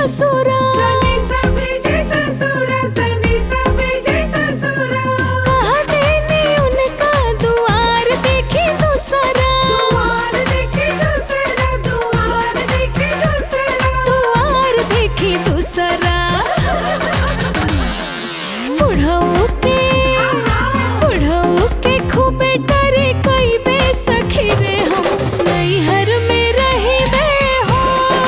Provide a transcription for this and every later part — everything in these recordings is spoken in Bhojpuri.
ससुरा सनी सभी जय ससुरा सनी सभी जय ससुरा कहा देने उनका दुआर देखी दूसरा दुआर देखे दूसरा दुआर देखे दूसरा दुआर देखी दूसरा बुढ़ऊ के खूबे डरे कई बे सखी रे हम नैहर में रही बे हो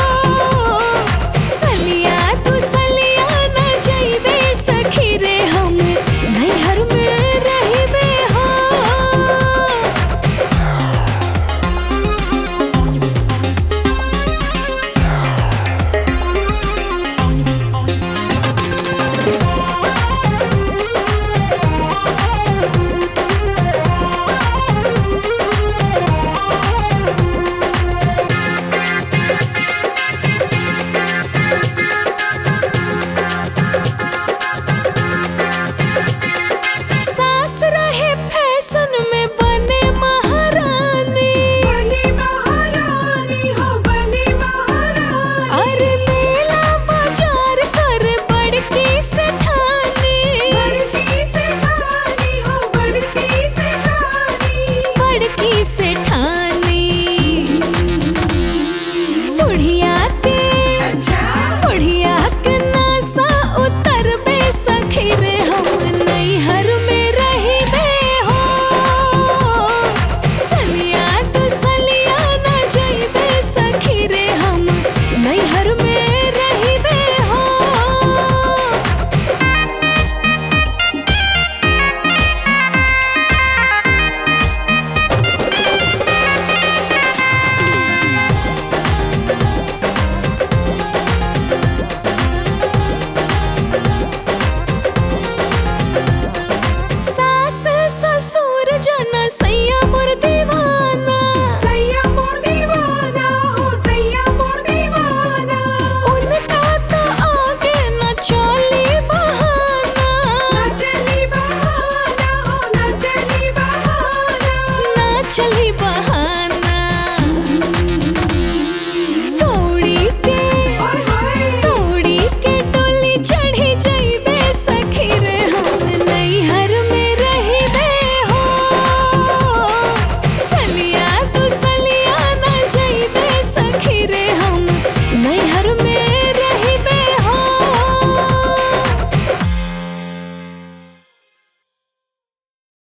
सलिया तू सलिया न जइबे सखी रे हम नैहर में रही बे हो सास रहे फैशन में बने महारानी बनी महारानी हो बनी महारानी अरे मेला बाजार कर बड़की सेठानी बड़की से खानी हो बड़की से खानी बड़की सेठानी बुढ़िया के नासा उतर बे सखी रे हम नैहर में रही बे हो सलिया तू सलिया न जइबे सखी रे हम नैहर में रही बे हो सास ससुर जना सैया मोर दीवाना सैया मोर दीवाना हो सैया मोर दीवाना उनका तो आगे न चली बहाना ना चली बहाना हो ना चली बहाना न चली बहाना